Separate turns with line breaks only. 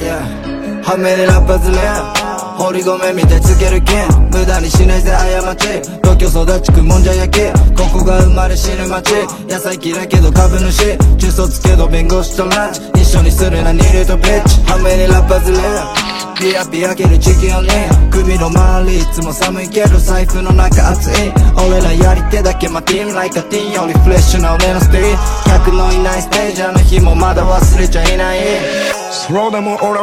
yeah はめにラッパズレ堀米見てつける金無駄にしないぜ過ち東京育ちくもんじゃ焼きここが生まれ死ぬ街野菜嫌いけど株主中卒けど弁護士とランチ一緒にするなニリとビッチはめにラッパズレピヤピヤける地球に首の周りいつも寒いけど財布の中熱い俺らやり手だけまティーン like a teen よりフレッシュな俺のスティー客のいないステージあの日もまだ忘れちゃいない
スローでも俺